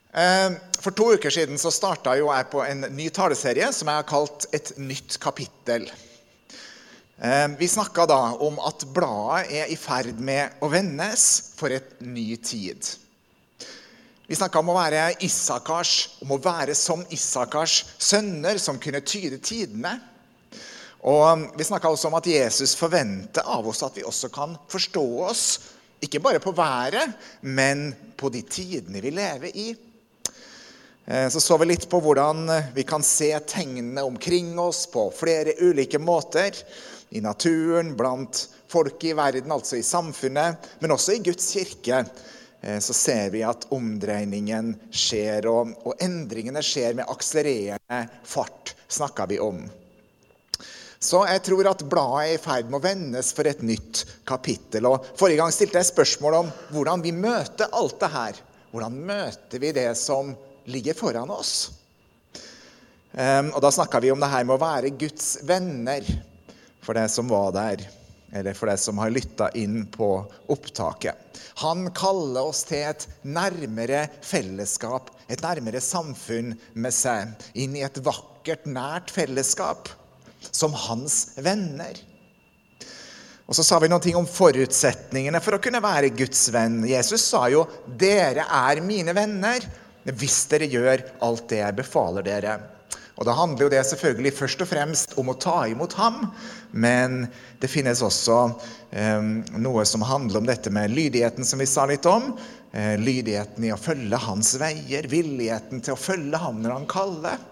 For 2 uker siden så startet jo jeg på en ny taleserie som jeg har kalt Et nytt kapittel. Vi snakket da om at bladet er i ferd med å vendes for et ny tid. Vi snakket om å være om å være som Isakars sønner som kunne tyde tidene. Og vi snakket også om at Jesus forventer av oss at vi også kan forstå oss, ikke bare på været, men på de tidene vi lever i. Så vi litt på hvordan vi kan se tegnene omkring oss på flere ulike måter, i naturen, blant folk i verden, altså i samfunnet, men også i Guds kirke. Så ser vi at omdreiningen skjer, og endringene skjer med akselererende fart, snakker vi om. Så jeg tror at bladet er i ferd med å vendes for et nytt kapittel. Og forrige gang stilte jeg spørsmål om hvordan vi møter alt det her. Hvordan møter vi det som ligger foran oss? Og da snakket vi om det her med å være Guds venner, for det som var der, eller for det som har lyttet inn på opptaket. Han kaller oss til et nærmere fellesskap, et nærmere samfunn med seg, inn i et vakkert, nært fellesskap, som hans venner. Og så sa vi noe om forutsetningene for å kunne være Guds venn. Jesus sa jo, dere er mine venner, hvis dere gjør alt det jeg befaler dere. Og da handler jo det selvfølgelig først og fremst om å ta imot ham, men det finnes også noe som handler om dette med lydigheten som vi sa litt om, lydigheten i å følge hans veier, villigheten til å følge ham når han kaller.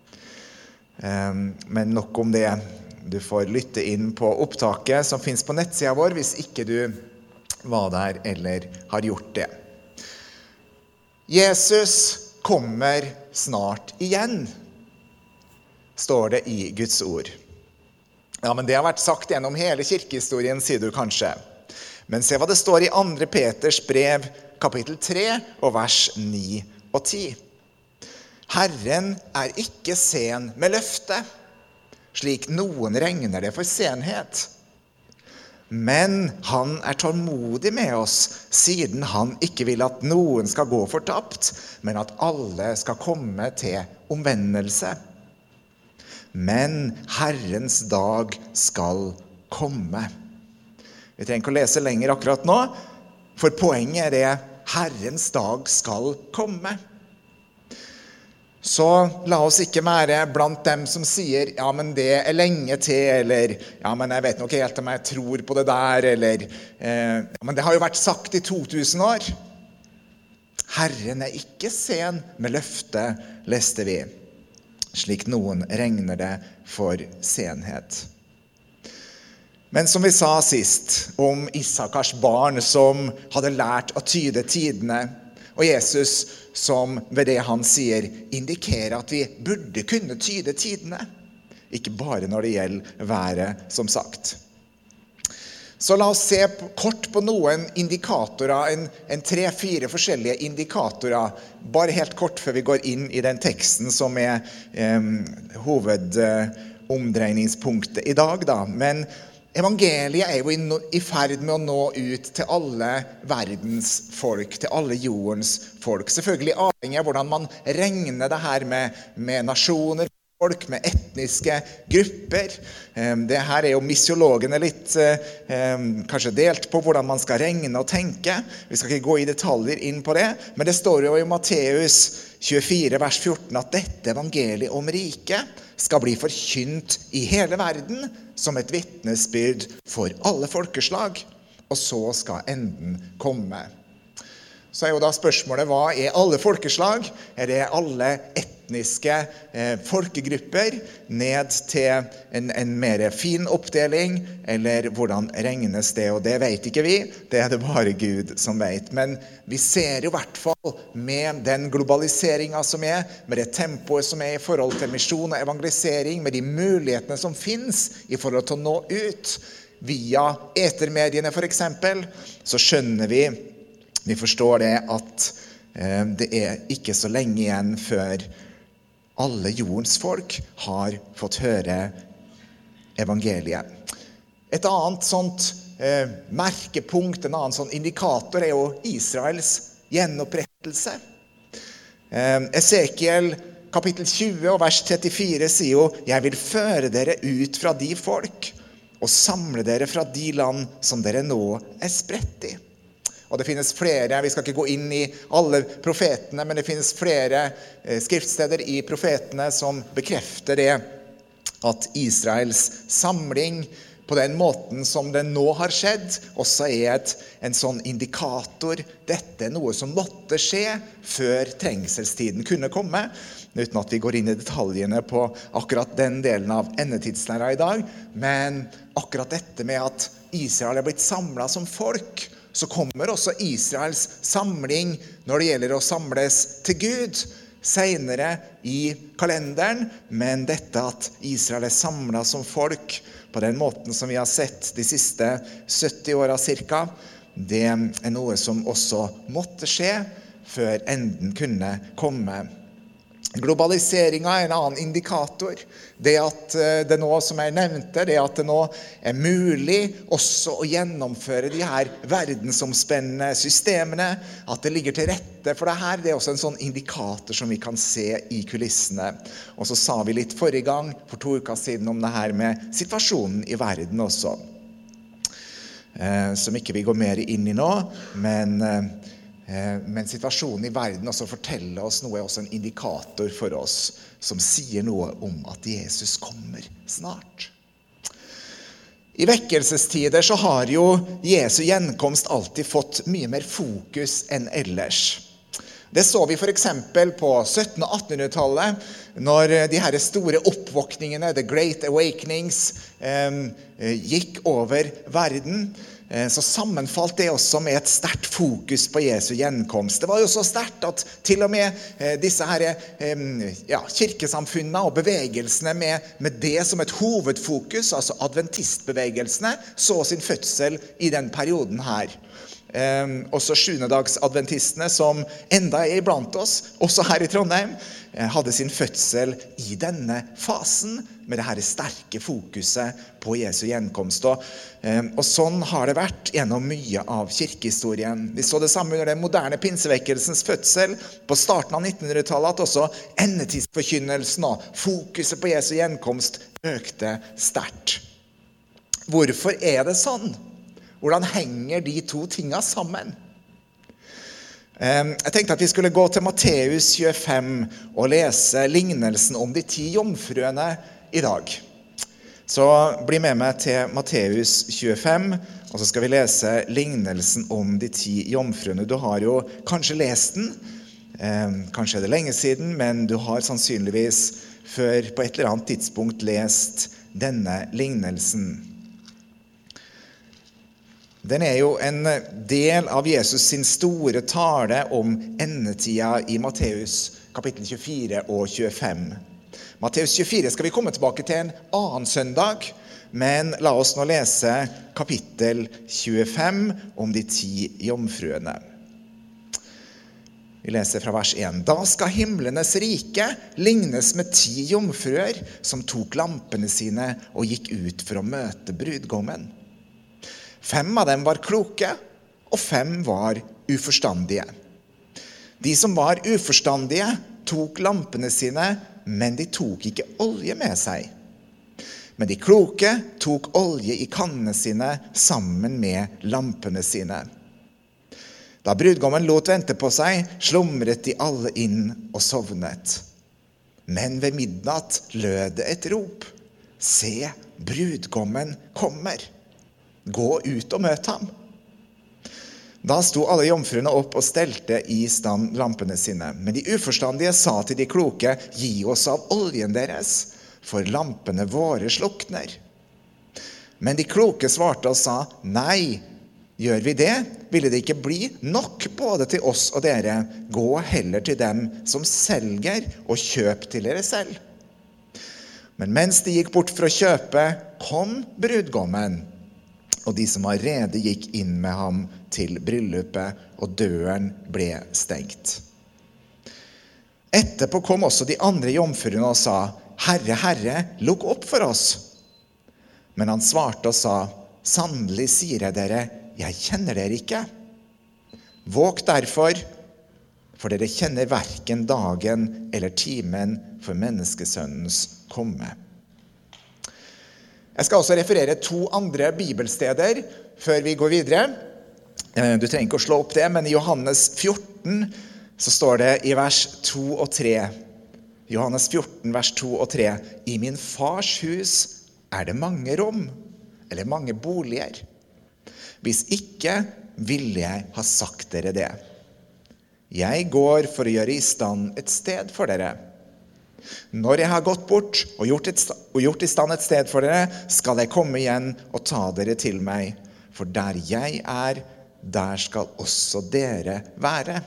Men nok om det. Du får lytte inn på opptaket som finnes på nettsida vår, hvis ikke du var der eller har gjort det. Jesus kommer snart igjen, står det i Guds ord. Ja, men det har vært sagt gjennom hele kirkehistorien, sier du kanskje. Men se hva det står i 2. Peters brev, kapittel 3, og vers 9 og 10. Herren er ikke sen med løftet, slik noen regner det for senhet. Men han er tålmodig med oss, siden han ikke vil at noen skal gå fortapt, men at alle skal komme til omvendelse. Men Herrens dag skal komme. Vi trenger ikke å lese lenger akkurat nå, for poenget er det, Herrens dag skal komme. Så la oss ikke være blant dem som sier, ja, men det er lenge til, eller, ja, men jeg vet nok helt om jeg tror på det der, eller, ja, men det har jo vært sagt i 2000 år. Herren er ikke sen med løftet, leste vi, slik noen regner det for senhet. Men som vi sa sist, om Isakars barn som hadde lært å tyde tidene, og Jesus som ved det han sier indikerer at vi burde kunne tyde tidene, ikke bare når det gjelder været, som sagt. Så la oss se kort på noen indikatorer, en 3-4 forskjellige indikatorer, bare helt kort før vi går inn i den teksten som er hovedomdreiningspunktet i dag da. Men evangeliet er jo i ferd med å nå ut til alle verdens folk, til alle jordens folk. Selvfølgelig avhengig av hvordan man regner det her med nasjoner, folk, med etniske grupper. Det her er jo misiologene litt kanskje delt på hvordan man skal regne og tenke. Vi skal ikke gå i detaljer inn på det, men det står jo i Matteus 24, vers 14, at dette evangeliet om riket skal bli forkynt i hele verden som et vitnesbyrd for alle folkeslag, og så skal enden komme. Så er jo da spørsmålet, hva er alle folkeslag? Er det alle etniske folkegrupper ned til en mer fin oppdeling, eller hvordan regnes det? Og det vet ikke vi, det er det bare Gud som vet. Men vi ser jo i hvert fall med den globaliseringen som er, med det tempoet som er i forhold til misjon og evangelisering, med de mulighetene som finnes i forhold til å nå ut, via etermediene for eksempel, så skjønner vi forstår det at det er ikke så lenge igjen før alle jordens folk har fått høre evangeliet. Et annet sånt merkepunkt, en annen sånn indikator er jo Israels gjenopprettelse. Esekiel kapittel 20 og vers 34 sier jo: «Jeg vil føre dere ut fra de folk, og samle dere fra de land som dere nå spredt i.» Og det finnes flere, vi skal ikke gå inn i alle profetene, men det finnes flere skriftsteder i profetene som bekrefter det, at Israels samling på den måten som den nå har skjedd, også en sånn indikator. Dette noe som måtte skje før trengselstiden kunne komme, uten at vi går inn i detaljene på akkurat den delen av endetidslæra i dag. Men akkurat dette med at Israel blitt samlet som folk, så kommer også Israels samling når det gjelder å samles til Gud senere i kalenderen. Men dette at Israel samlet som folk på den måten som vi har sett de siste 70 årene cirka, det noe som også måtte skje før enden kunne komme. Globaliseringen en annen indikator. Det at det nå, som jeg nevnte, det at det nå mulig også å gjennomføre de her verdensomspennende systemene, at det ligger til rette for det her, det også en sånn indikator som vi kan se i kulissene. Og så sa vi litt forrige gang, for 2 uker siden, om det her med situasjonen i verden også, som ikke vi går mer inn i nå, men situasjonen i verden også forteller oss noe, også en indikator for oss, som sier noe om at Jesus kommer snart. I vekkelsestider så har jo Jesu gjenkomst alltid fått mye mer fokus enn ellers. Det så vi for eksempel på 1700- og 1800-tallet, når de her store oppvåkningene, The Great Awakenings, gikk over verden. Så sammenfalt det også med et sterkt fokus på Jesu gjenkomst. Det var jo så sterkt at til og med disse her, kirkesamfunnene og bevegelsene med det som et hovedfokus, altså adventistbevegelsene, så sin fødsel i den perioden her. Også sjuendedagsadventistene, som enda iblant oss, også her i Trondheim, hadde sin fødsel i denne fasen med det her sterke fokuset på Jesu gjenkomst. Og sånn har det vært gjennom mye av kirkehistorien. Vi så det samme under den moderne pinsevekkelsens fødsel på starten av 1900-tallet, at også endetidsforkynnelsen og fokuset på Jesu gjenkomst økte sterkt. Hvorfor det sånn? Hvordan henger de to tingene sammen? Jeg tenkte at vi skulle gå til Matteus 25 og lese lignelsen om de 10 jomfruene i dag. Så bli med meg til Matteus 25, og så skal vi lese lignelsen om de 10 jomfruene. Du har jo kanskje lest den, kanskje det lenge siden, men du har sannsynligvis før på et eller annet tidspunkt lest denne lignelsen. Den jo en del av Jesus sin store tale om endetida i Matteus kapittel 24 og 25. Matteus 24 skal vi komme tilbake til en annen søndag, men la oss nå lese kapittel 25 om de 10 jomfruene. Vi leser fra vers 1. Da skal himlenes rike lignes med 10 jomfruer som tok lampene sine og gikk ut for å møte brudgommen. 5 av dem var kloke, og 5 var uforstandige. De som var uforstandige tok lampene sine, men de tok ikke olje med seg. Men de kloke tok olje i kannene sine sammen med lampene sine. Da brudgommen lot vente på seg, slumret de alle inn og sovnet. Men ved midnatt lød det et rop. Se, brudgommen kommer. Gå ut og møt ham. Da sto alle jomfruene opp og stelte i stand lampene sine. Men de uforstandige sa til de kloke, gi oss av oljen deres, for lampene våre slukner. Men de kloke svarte og sa, nei, gjør vi det, ville det ikke bli nok både til oss og dere. Gå heller til dem som selger og kjøp til dere selv. Men mens de gikk bort for å kjøpe, kom brudgommen. Og de som var rede gikk inn med ham til bryllupet, og døren ble stengt. Etterpå kom også de andre jomfruene og sa, Herre, Herre, lukk opp for oss. Men han svarte og sa, sannelig sier jeg dere, jeg kjenner dere ikke. Våg derfor, for dere kjenner hverken dagen eller timen for menneskesønnens komme. Jeg skal også referere 2 andre bibelsteder før vi går videre. Du trenger ikke å slå opp det, men i Johannes 14 så står det i vers 2 og 3. Johannes 14, vers 2 og 3. I min fars hus det mange rom, eller mange boliger. Hvis ikke, ville jeg ha sagt dere det. Jeg går for å gjøre i stand et sted for dere. Når jeg har gått bort og gjort i stand et sted for dere, skal jeg komme igjen og ta dere til meg. For der jeg der skal også dere være.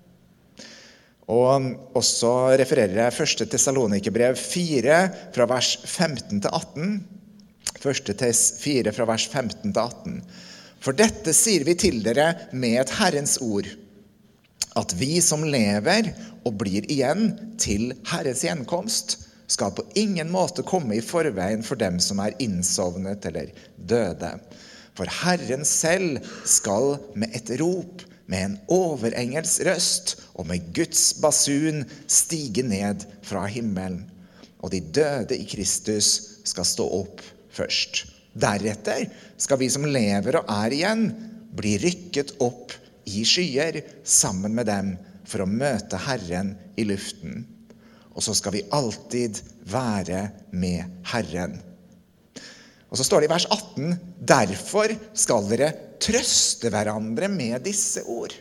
Og også refererer jeg 1. Tessalonikerbrev 4 fra vers 15 til 18. 1. Tess 4 fra vers 15 til 18. For dette sier vi til dere med et Herrens ord, at vi som lever og blir igjen til Herrens gjenkomst, skal på ingen måte komme i forveien for dem som innsovnet eller døde. For Herren selv skal med et rop, med en overengels røst og med Guds basun stige ned fra himmelen. Og de døde i Kristus skal stå opp først. Deretter skal vi som lever og igjen bli rykket opp i skyer sammen med dem for å møte Herren i luften. Og så skal vi alltid være med Herren. Og så står det i vers 18, derfor skal dere trøste hverandre med disse ord.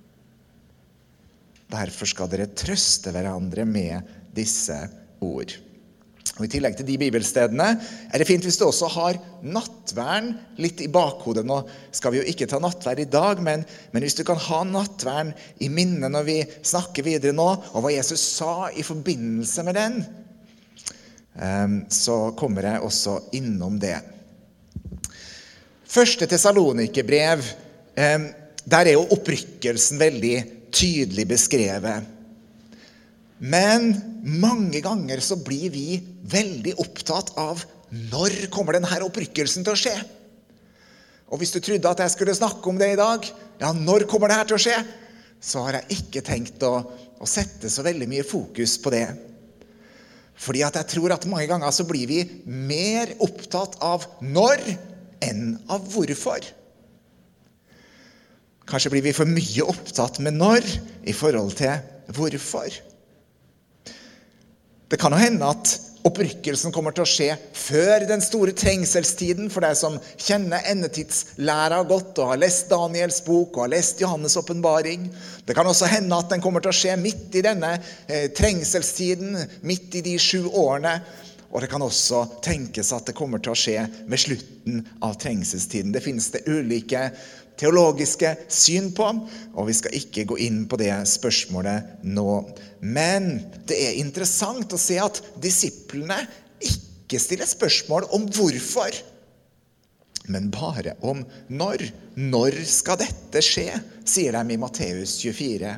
Derfor skal dere trøste hverandre med disse ord. Og i tillegg til de bibelstedene det fint hvis du også har nattvern litt i bakhodet. Nå skal vi jo ikke ta nattverd i dag, men hvis du kan ha nattvern i minne når vi snakker videre nå, og hva Jesus sa i forbindelse med den, så kommer jeg også innom det. 1. Tessalonikerbrev, der jo opprykkelsen veldig tydelig beskrevet. Men mange ganger så blir vi veldig opptatt av når kommer denne opprykkelsen til å skje. Og hvis du trodde at jeg skulle snakke om det i dag, ja, når kommer det her til å skje? Så har jeg ikke tenkt å sette så veldig mye fokus på det. Fordi at jeg tror at mange ganger så blir vi mer opptatt av når enn av hvorfor. Kanskje blir vi for mye opptatt med når i forhold til hvorfor. Det kan jo hende at opprykkelsen kommer til å skje før den store trengselstiden, for deg som kjenner endetidslæra godt og har lest Daniels bok og har lest Johannes åpenbaring. Det kan også hende at den kommer til å skje midt i denne trengselstiden, midt i de 7 årene. Og det kan også tenkes at det kommer til å skje ved slutten av trengselstiden. Det finnes det ulike teologiske syn på, og vi skal ikke gå inn på det spørsmålet nå. Men det interessant å se at disiplene ikke stiller spørsmål om hvorfor, men bare om når. Når skal dette skje, sier de i Matteus 24.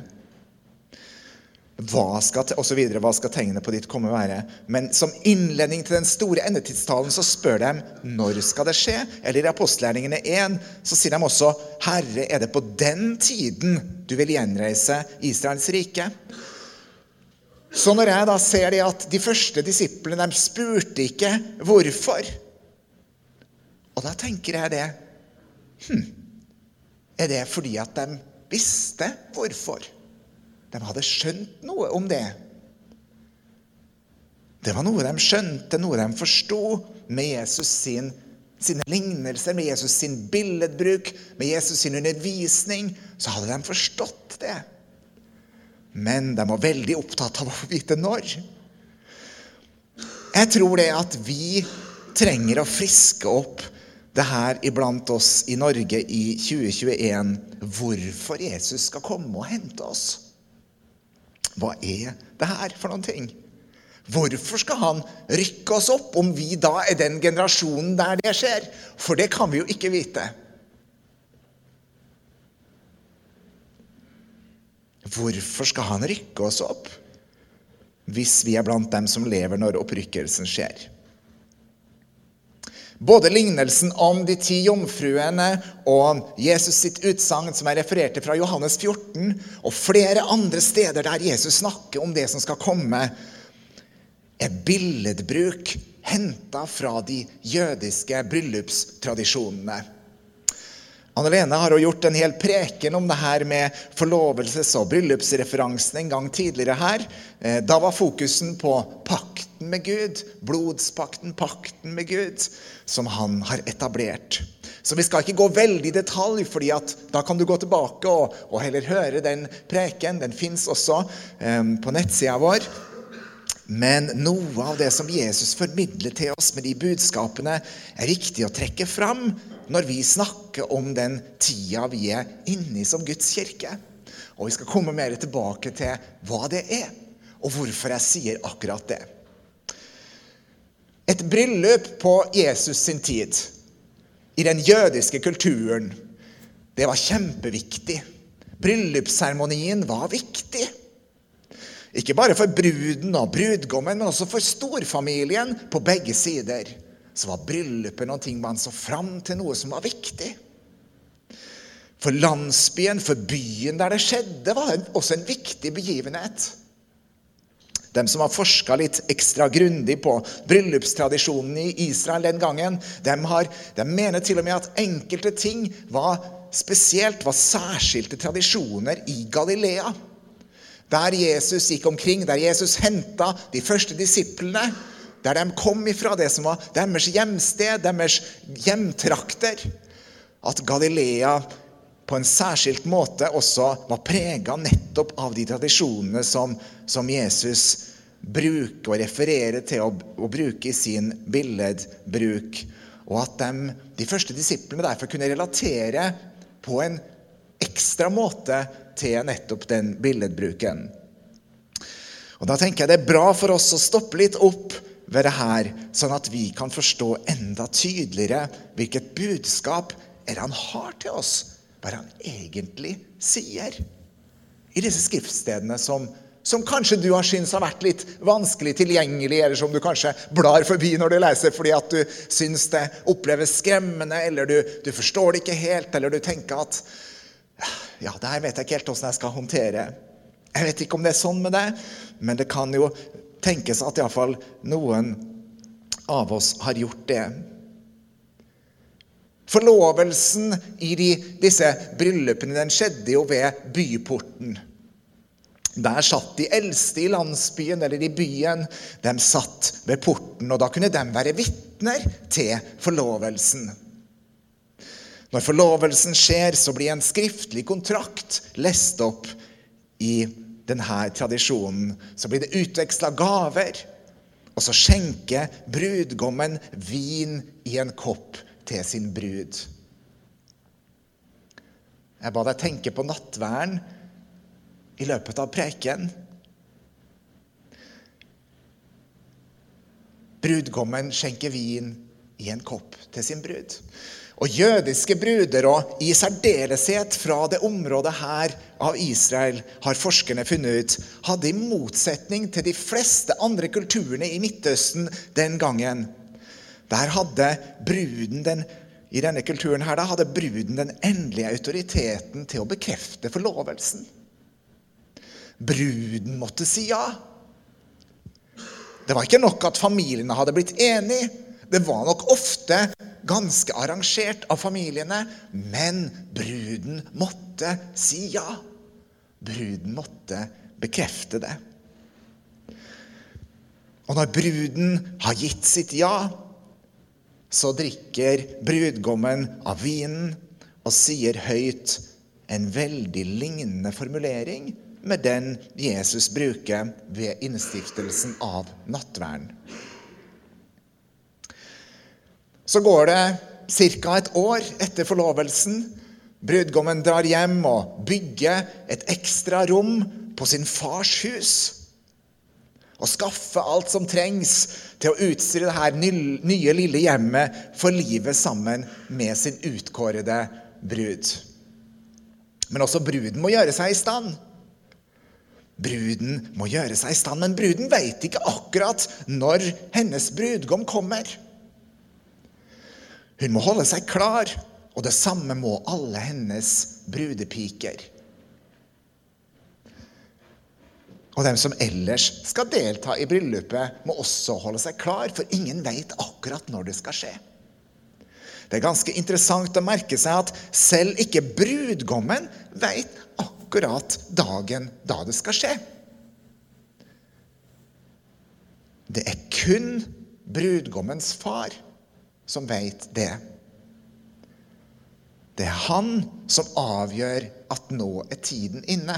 Hva skal tegnet på ditt komme være? Men som innledning til den store endetidstalen så spør de, når skal det skje? Eller i apostelgjerningene 1 så sier de også, Herre, det på den tiden du vil gjenreise Israels rike? Så når jeg da ser det at de første disiplene, de spurte ikke hvorfor. Og da tenker jeg det, det fordi at de visste hvorfor? De hadde skjønt noe om det. Det var noe de skjønte, noe de forstod med Jesus sine lignelser, med Jesus sin billedbruk, med Jesus sin undervisning, så hadde de forstått det. Men de var veldig opptatt av å vite når. Jeg tror det at vi trenger å friske opp det her iblant oss i Norge i 2021, hvorfor Jesus skal komme og hente oss. Hva det her for noen ting? Hvorfor skal han rykke oss opp om vi da den generasjonen der det skjer? For det kan vi jo ikke vite. Hvorfor skal han rykke oss opp hvis vi blant dem som lever når opprykkelsen skjer? Både lignelsen om de 10 jomfruene og Jesus sitt utsagn som refererte fra Johannes 14, og flere andre steder der Jesus snakker om det som skal komme, billedbruk hentet fra de jødiske bryllupstradisjonene. Anne-Lene har jo gjort en hel preken om det her med forlovelses- og bryllupsreferansen en gang tidligere her. Da var fokusen på pakten med Gud, blodspakten, pakten med Gud, som han har etablert. Så vi skal ikke gå veldig i detalj, fordi at da kan du gå tilbake og heller høre den preken. Den finnes også på nettsida vår. Men noe av det som Jesus formidler til oss med de budskapene viktig å trekke fram når vi snakker om den tida vi inne i som Guds kirke. Og vi skal komme mer tilbake til hva det og hvorfor jeg sier akkurat det. Et bryllup på Jesus sin tid, i den jødiske kulturen, det var kjempeviktig. Bryllupsseremonien var viktig. Ikke bare for bruden og brudgommen, men også for storfamilien på begge sider. Så var bryllupet noe man så fram til, noe som var viktig. For landsbyen, for byen der det skjedde, var også en viktig begivenhet. De som har forsket litt ekstra grundig på bryllupstradisjonen i Israel den gangen, de mener til og med at enkelte ting var særskilte tradisjoner i Galilea. Der Jesus gikk omkring, der Jesus hentet de første disiplene, der de kom ifra det som var deres hjemsted, deres hjemtrakter, at Galilea på en særskilt måte også var preget nettopp av de tradisjonene som Jesus bruker og refererer til å bruke i sin billedbruk, og at de første disiplene derfor kunne relatere på en ekstra måte til nettopp den billedbruken. Og da tenker jeg det bra for oss å stoppe litt opp ved det her, sånn at vi kan forstå enda tydeligere hvilket budskap han har til oss, hva han egentlig sier i disse skriftstedene som kanskje du har syntes har vært litt vanskelig tilgjengelig, eller som du kanskje blar forbi når du leser, fordi at du synes det oppleves skremmende, eller du forstår det ikke helt, eller du tenker at ja, det her vet jeg ikke helt hvordan jeg skal håndtere. Jeg vet ikke om det sånn med det, men det kan jo tenkes at i hvert fall noen av oss har gjort det. Forlovelsen i disse bryllupene, den skjedde jo ved byporten. Der satt de eldste i landsbyen eller i byen, de satt ved porten, og da kunne de være vitner til forlovelsen. Når forlovelsen skjer, så blir en skriftlig kontrakt lest opp i denne tradisjonen. Så blir det utvekslet gaver, og så skjenker brudgommen vin i en kopp til sin brud. Jeg ba deg tenke på nattverden i løpet av preken. Brudgommen skjenker vin i en kopp til sin brud. Og jødiske bruder, og i særdeleshet fra det området her av Israel, har forskerne funnet ut, hadde i motsetning til de fleste andre kulturene i Midtøsten den gangen. Der hadde bruden i denne kulturen her, da hadde bruden den endelige autoriteten til å bekrefte forlovelsen. Bruden måtte si ja. Det var ikke nok at familiene hadde blitt enige. Det var nok ofte ganske arrangert av familiene, men bruden måtte si ja. Bruden måtte bekrefte det. Og når bruden har gitt sitt ja, så drikker brudgommen av vinen og sier høyt en veldig lignende formulering med den Jesus bruker ved innstiftelsen av nattverden. Så går det cirka et år etter forlovelsen. Brudgommen drar hjem og bygger et ekstra rom på sin fars hus, og skaffer alt som trengs til å utstyre det her nye lille hjemmet for livet sammen med sin utkårede brud. Men også bruden må gjøre seg i stand. Bruden må gjøre seg i stand, men bruden vet ikke akkurat når hennes brudgom kommer. Hun må holde seg klar, og det samme må alle hennes brudepiker. Og dem som ellers skal delta i bryllupet, må også holde seg klar, for ingen vet akkurat når det skal skje. Det er ganske interessant å merke seg at selv ikke brudgommen vet akkurat dagen da det skal skje. Det er kun brudgommens far som vet det. Det er han som avgjør at nå er tiden inne.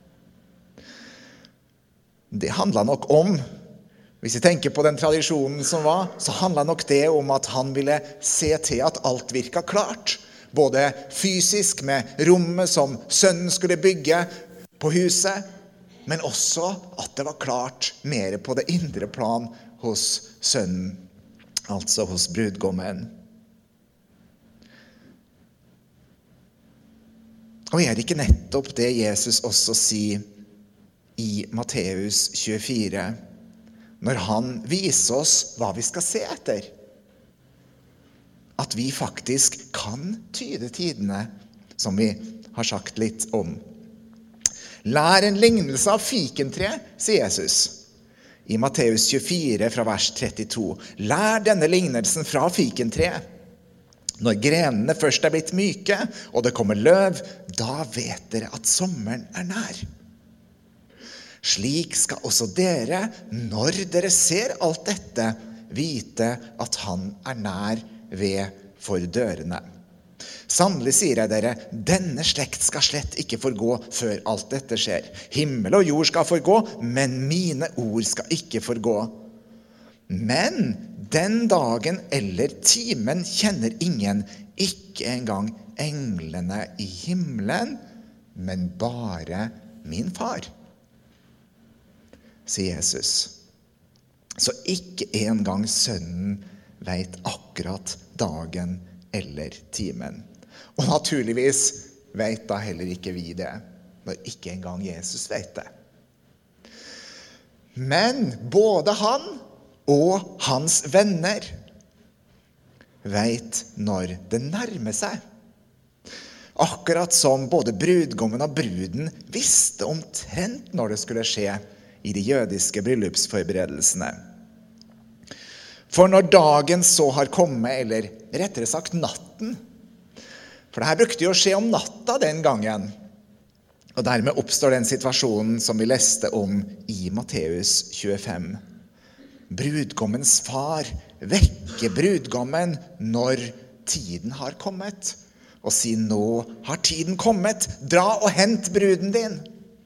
Det handlet nok om, hvis vi tenker på den tradisjonen som var, så handlet nok det om at han ville se til at alt virket klart. Både fysisk med rommet som sønnen skulle bygge på huset, men også at det var klart mer på det indre plan hos sønnen, altså hos brudgommen. Og er det ikke nettopp det Jesus også sier i Matteus 24, når han viser oss hva vi skal se etter? At vi faktisk kan tyde tidene, som vi har sagt litt om. Lær en lignelse av fikentre, sier Jesus i Matteus 24 fra vers 32. Lær denne lignelsen fra fikentre. Når grenene først er blitt myke, og det kommer løv, da vet dere at sommeren er nær. Slik skal også dere, når dere ser alt dette, vite at han er nær ved for dørene. Sannelig sier jeg dere, denne slekt skal slett ikke forgå før alt dette skjer. Himmel og jord skal forgå, men mine ord skal ikke forgå. Men den dagen eller timen kjenner ingen, ikke engang englene i himmelen, men bare min far, sier Jesus. Så ikke engang sønnen vet akkurat dagen eller timen. Og naturligvis vet da heller ikke vi det, når ikke engang Jesus vet det. Men både han og hans venner vet når det nærmer seg. Akkurat som både brudgommen og bruden visste omtrent når det skulle skje i de jødiske bryllupsforberedelsene. For når dagen så har kommet, eller rettere sagt natten, for det her brukte jo å skje om natta den gangen, og dermed oppstår den situasjonen som vi leste om i Matteus 25. Brudgommens far vekker brudgommen når tiden har kommet, og sier nå har tiden kommet, dra og hent bruden din.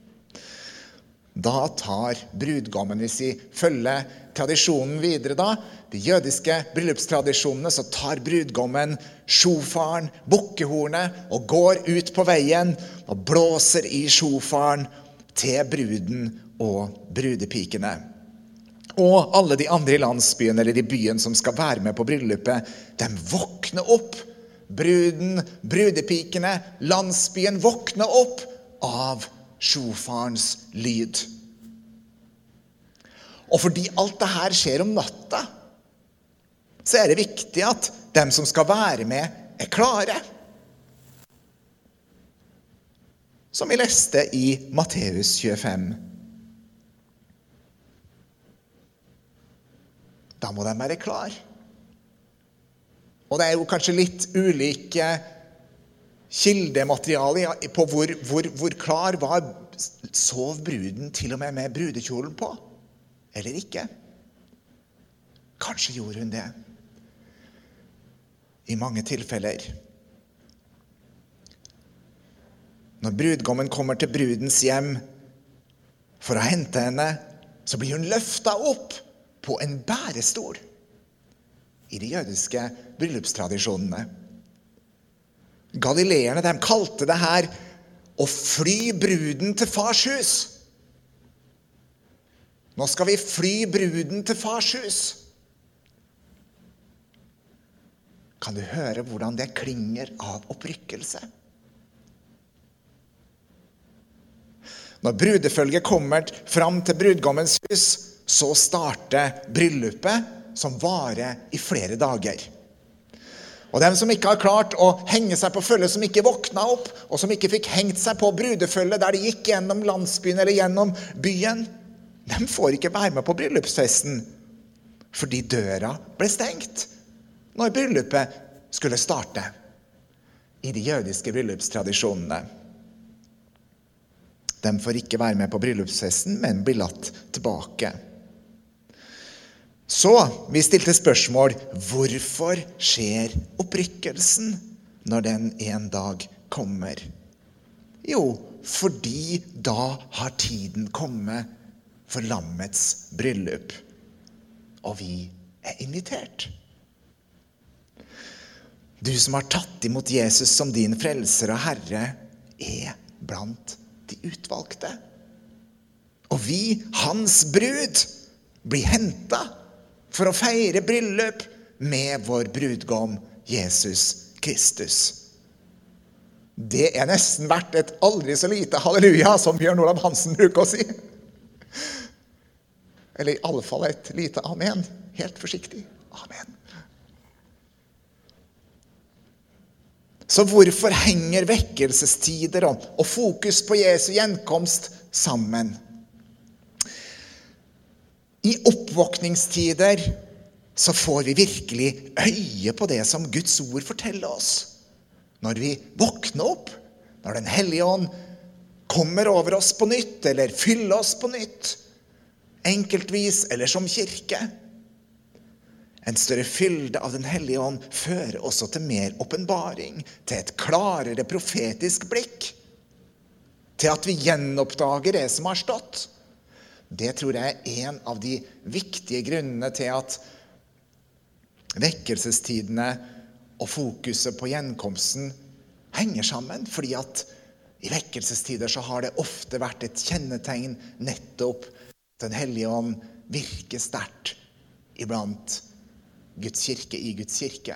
Da tar brudgommen, hvis vi følger tradisjonen videre da, de jødiske bryllupstradisjonene, så tar brudgommen sjofaren, bukkehornet, og går ut på veien og blåser i sjofaren til bruden og brudepikene. Og alle de andre i landsbyen eller i byen som skal være med på bryllupet, de våkner opp. Bruden, brudepikene, landsbyen våkner opp av sjofarens lyd. Og fordi alt det her skjer om natta, så er det viktig at dem som skal være med er klare. Som vi leste i Matteus 25. Da må de være klar. Og det er jo kanskje litt ulike kildemateriale på hvor klar var sov bruden til og med brudekjolen på, eller ikke. Kanskje gjorde hun det. I mange tilfeller. Når brudgommen kommer til brudens hjem for å hente henne, så blir hun løftet opp på en bærestol i de jødiske bryllupstradisjonene. Galileerne, de kalte det her å fly bruden til fars hus. Nå skal vi fly bruden til fars hus. Kan du høre hvordan det klinger av opprykkelse? Når brudefølget kommer fram til brudgommens hus, så starter bryllupet som varer i flere dager. Og dem som ikke har klart å henge seg på følge, som ikke våkna opp, og som ikke fikk hengt seg på brudefølge der de gikk gjennom landsbyen eller gjennom byen, de får ikke være med på bryllupsfesten, fordi døra ble stengt når bryllupet skulle starte i de jødiske bryllupstradisjonene. De får ikke være med på bryllupsfesten, men blir latt tilbake. Så vi stilte spørsmål, hvorfor skjer opprykkelsen når den en dag kommer? Jo, fordi da har tiden kommet for lammets bryllup, og vi er invitert. Du som har tatt imot Jesus som din frelser og Herre, er blant de utvalgte. Og vi, hans brud, blir hentet for å feire bryllup med vår brudgom, Jesus Kristus. Det er nesten verdt et aldri så lite halleluja, som Bjørn Olav Hansen bruker å si. Eller i alle fall et lite amen. Helt forsiktig. Amen. Så hvorfor henger vekkelsestider og fokus på Jesu gjenkomst sammen? I oppvåkningstider så får vi virkelig øye på det som Guds ord forteller oss. Når vi våkner opp, når Den Hellige Ånd kommer over oss på nytt, eller fyller oss på nytt, enkeltvis eller som kirke. En større fylde av Den Hellige Ånd fører også til mer åpenbaring, til et klarere profetisk blikk, til at vi gjenoppdager det som har stått. Det tror jeg er en av de viktige grunnene til at vekkelsestidene og fokuset på gjenkomsten henger sammen. Fordi at i vekkelsestider så har det ofte vært et kjennetegn nettopp Den Hellige Ånd virker sterkt iblant Guds kirke i Guds kirke.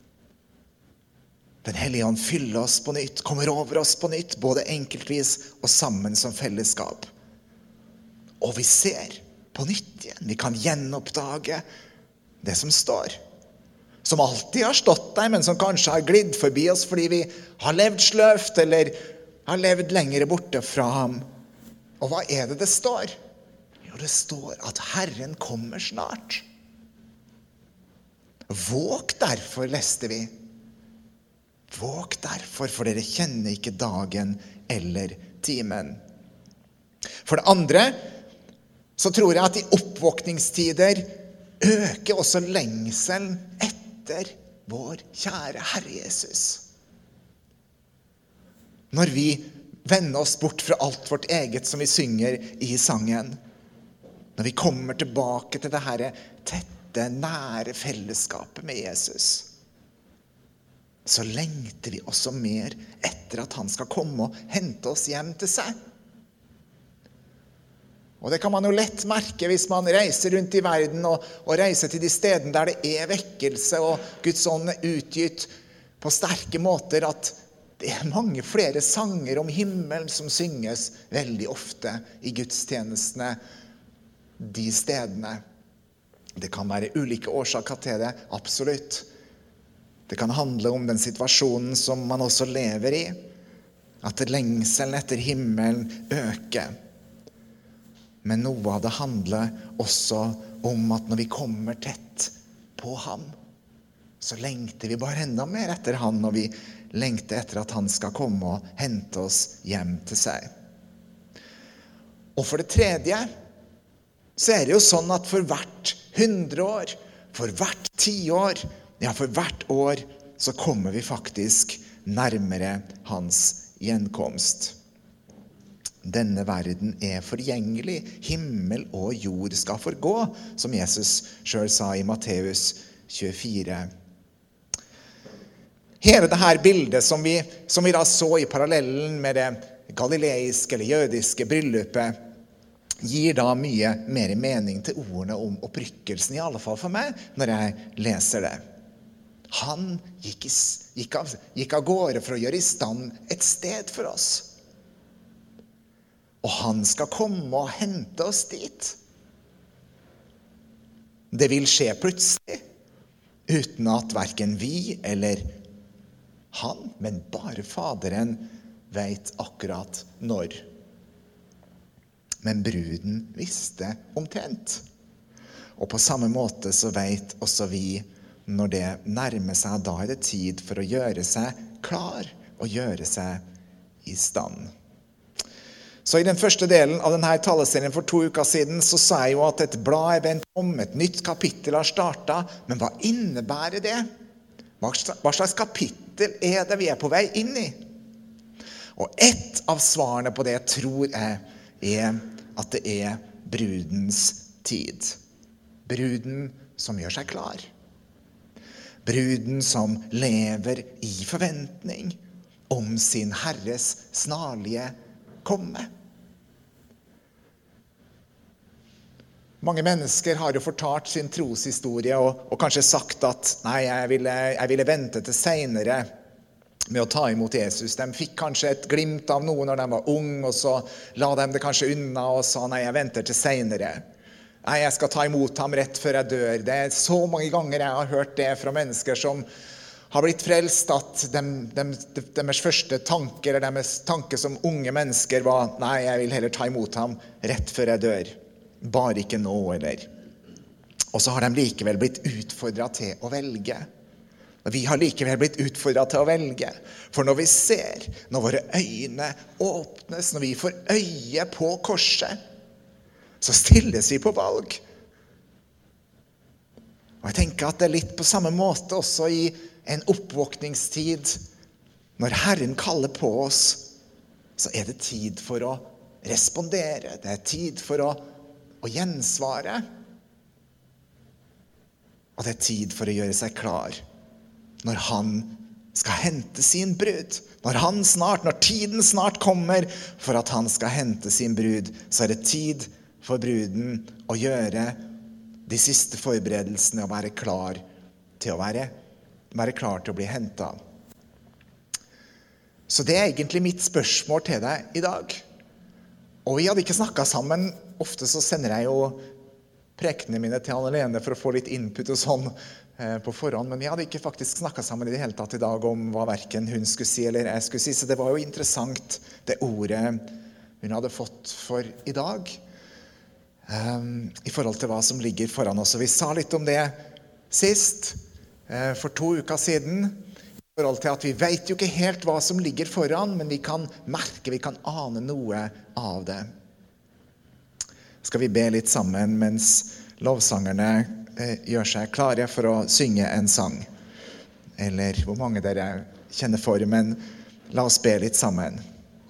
Den Hellige Ånd fyller oss på nytt, kommer over oss på nytt, både enkeltvis og sammen som fellesskap. Og vi ser på nytt igjen. Vi kan gjenoppdage det som står. Som alltid har stått der, men som kanskje har glidd forbi oss fordi vi har levd sløvt eller har levd lenger borte fra ham. Og hva er det står? Jo, det står at Herren kommer snart. Våg derfor, leste vi. Våg derfor, for dere kjenner ikke dagen eller timen. For det andre så tror jeg at i oppvåkningstider øker også lengselen etter vår kjære Herre Jesus. Når vi vender oss bort fra alt vårt eget som vi synger i sangen, når vi kommer tilbake til det her tette, nære fellesskapet med Jesus, så lengter vi også mer etter at han skal komme og hente oss hjem til seg. Og det kan man jo lett merke hvis man reiser rundt i verden og reiser til de stedene der det er vekkelse og Guds ånd er utgitt på sterke måter, at det er mange flere sanger om himmelen som synges veldig ofte i gudstjenestene de stedene. Det kan være ulike årsaker til det, absolutt. Det kan handle om den situasjonen som man også lever i, at lengselen etter himmelen øker. Men noe av det handler også om at når vi kommer tett på ham, så lengter vi bare enda mer etter han, og vi lengter etter at han skal komme og hente oss hjem til seg. Og for det tredje, så er det jo sånn at for hvert 100 år, for hvert 10 år, ja for hvert år, så kommer vi faktisk nærmere hans gjenkomst. Denne verden er forgjengelig, himmel og jord skal forgå, som Jesus selv sa i Matteus 24. Hele dette bildet som vi da så i parallellen med det galileiske eller jødiske bryllupet, gir da mye mer mening til ordene om opprykkelsen, i alle fall for meg, når jeg leser det. Han gikk av gårde for å gjøre i stand et sted for oss. Og han skal komme og hente oss dit. Det vil skje plutselig. uten at hverken vi eller han, men bare Faderen, vet akkurat når. Men bruden visste omtrent. Og på samme måte så vet også vi når det nærmer seg, da er det tid for å gjøre seg klar og gjøre seg i stand. Så i den første delen av denne taleserien for 2 uker siden så sa jeg jo at et blad er vendt om, et nytt kapittel har startet. Men hva innebærer det? Hva slags kapittel er det vi er på vei inn i? Og ett av svarene på det tror jeg er at det er brudens tid. Bruden som gjør seg klar. Bruden som lever i forventning om sin Herres snarlige komme. Mange mennesker har jo fortalt sin troshistorie og kanskje sagt at nei, jeg ville vente til senere med å ta imot Jesus. De fikk kanskje et glimt av noe når de var unge, og så la de det kanskje unna og sa nei, jeg venter til senere. Nei, jeg skal ta imot ham rett før jeg dør. Det er så mange ganger jeg har hørt det fra mennesker som har blitt frelst, at deres første tanke, eller deres tanke som unge mennesker var, nei, jeg vil heller ta imot ham rett før jeg dør. Bare ikke nå, eller. Og så har de likevel blitt utfordret til å velge. Og vi har likevel blitt utfordret til å velge. For når vi ser, når våre øyne åpnes, når vi får øye på korset, så stilles vi på valg. Og jeg tenker at det er litt på samme måte også i en oppvåkningstid. Når Herren kaller på oss, så er det tid for å respondere. Det er tid for å gjensvare. Og det er tid for å gjøre seg klar når han skal hente sin brud. Når tiden snart kommer for at han skal hente sin brud, så er det tid for bruden å gjøre de siste forberedelsene og være klar til å bli hentet. Så det er egentlig mitt spørsmål til deg i dag. Og vi hadde ikke snakket sammen. Ofte så sender jeg jo prekene mine til Anne-Lene for å få litt input og sånn på forhånd. Men vi hadde ikke faktisk snakket sammen i det hele tatt i dag om hva hverken hun skulle si eller jeg skulle si. Så det var jo interessant det ordet hun hadde fått for i dag. I forhold til hva som ligger foran oss. Og vi sa litt om det sist, for 2 uker siden. I forhold til at vi vet jo ikke helt hva som ligger foran, men vi kan merke, vi kan ane noe av det. Skal vi be litt sammen mens lovsangerne gjør seg klare for å synge en sang? Eller hvor mange dere kjenner for, men la oss be litt sammen.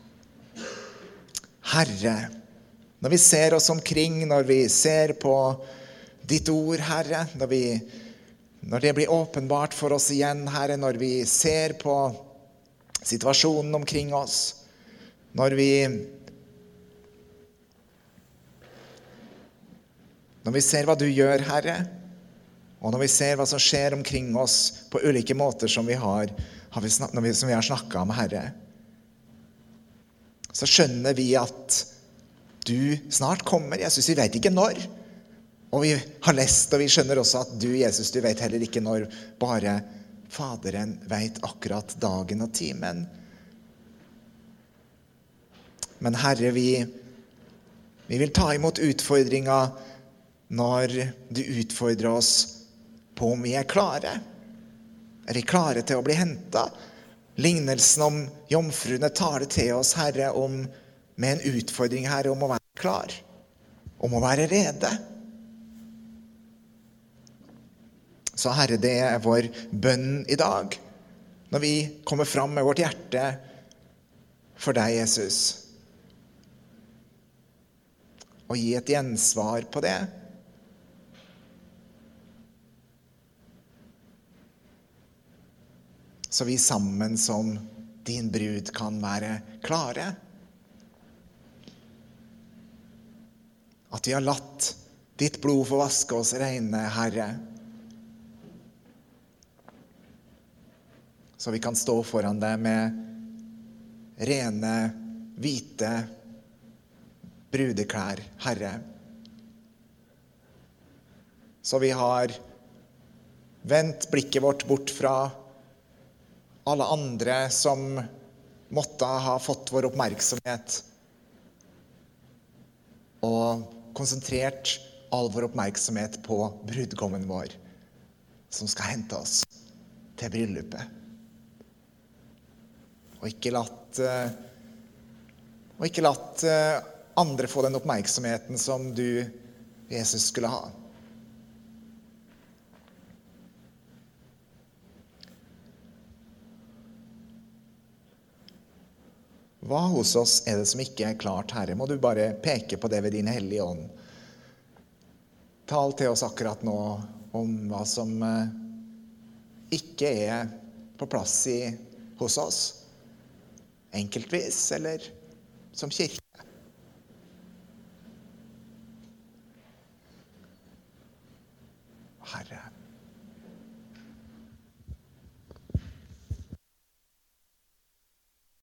Herre, når vi ser oss omkring, når vi ser på ditt ord, Herre, når det blir åpenbart for oss igjen, Herre, når vi ser på situasjonen omkring oss, når vi ser hva du gjør, Herre, og når vi ser hva som skjer omkring oss på ulike måter som vi har snakket om, Herre, så skjønner vi at du snart kommer, Jesus, vi vet ikke når. Og vi har lest, og vi skjønner også at du, Jesus, du vet heller ikke når, bare Faderen vet akkurat dagen og timen. Men Herre, vi vil ta imot utfordringer når du utfordrer oss på om vi er klare. Er vi klare til å bli hentet? Lignelsen om jomfruene tar det til oss, Herre, med en utfordring, Herre, om å være klar, om å være rede. Så Herre, det er vår bønn i dag, når vi kommer fram med vårt hjerte for deg, Jesus. Og gi et gjensvar på det. Så vi sammen som din brud kan være klare. At vi har latt ditt blod få vaske oss rene, Herre. Så vi kan stå foran deg med rene, hvite brudeklær, Herre. Så vi har vendt blikket vårt bort fra alle andre som måtte ha fått vår oppmerksomhet, og konsentrert all vår oppmerksomhet på brudgommen vår, som skal hente oss til bryllupet. Og ikke latt andre få den oppmerksomheten som du, Jesus, skulle ha. Hva hos oss er det som ikke er klart, Herre? Må du bare peke på det ved din hellige ånd. Tal til oss akkurat nå om hva som ikke er på plass hos oss, enkeltvis eller som kirke.